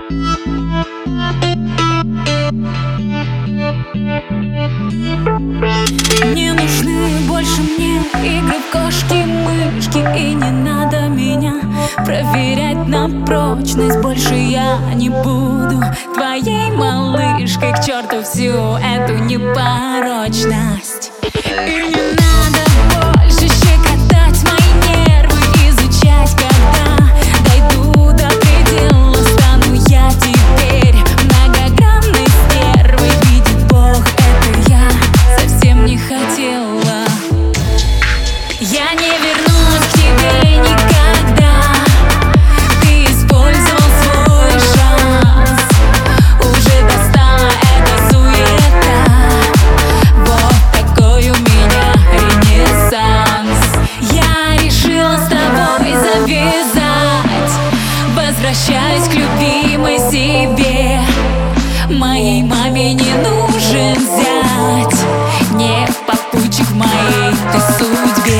Не нужны больше мне игры в кошки-мышки, и не надо меня проверять на прочность. Больше я не буду твоей малышкой, к черту всю эту непорочность. И не надо больше щекотать мои нервы, изучать, когда дойду до предела. Стану я теперь многогранной стервой. Видит Бог, это я совсем не хотела. Я не вернусь к тебе никогда. Ты использовал свой шанс. Уже достала эта суета. Вот такой у меня ренессанс. Я решила с тобой завязать. Возвращаюсь к любимой себе. Моей маме не нужен зять, не попутчик в моей ты судьбе.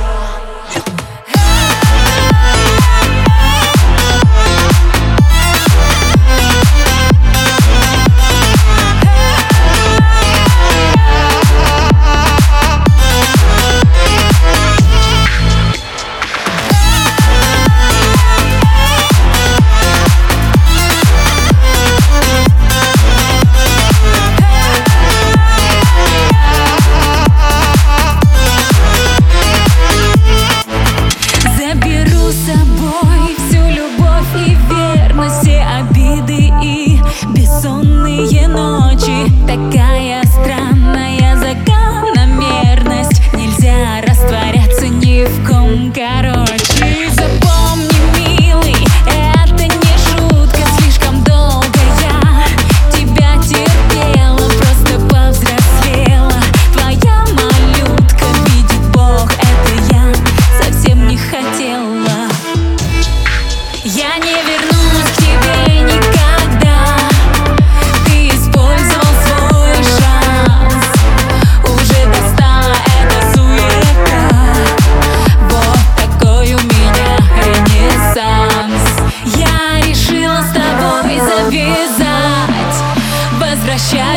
Бессонные ночи, такая странная закономерность. Нельзя растворяться ни в ком, короче. Запомни, милый, это не шутка. Слишком долго я тебя терпела, просто повзрослела. Твоя малютка, видит Бог, это я совсем не хотела. Я не вернусь к тебе никогда. Возвращаюсь